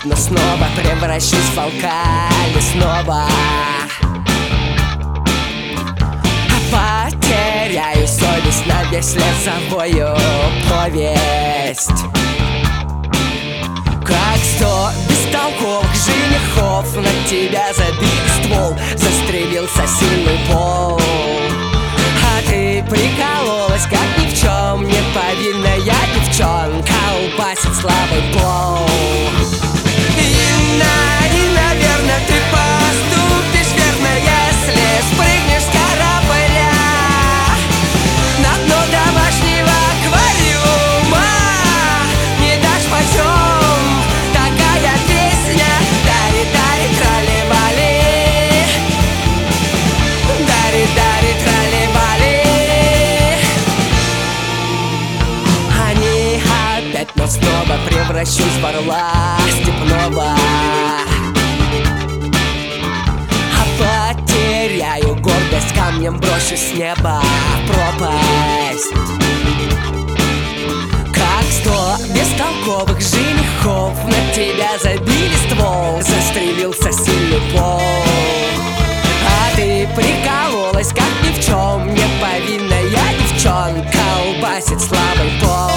но снова превращусь в волка лесного. Потеряю совесть на весь лес, завою повесть. Как 100 бестолковых женихов на тебя забили ствол, застрелился сильный пол. А ты прикололась, как ни в чем не повинная девчонка, упасит слабый пол. И, наверное, ты поступишь верно, если спрыгнешь с корабля на дно домашнего аквариума. Не дашь почем, такая песня. Дари-дари, трали-вали, дари-дари, трали-вали. Они опять, но снова превращусь в орла степного. А потеряю гордость, камнем брошу с неба в пропасть. Как 100 бестолковых женихов на тебя забили ствол, застрелился сильный пол. А ты прикололась, как ни в чем не повинная девчонка, упасит слабый пол.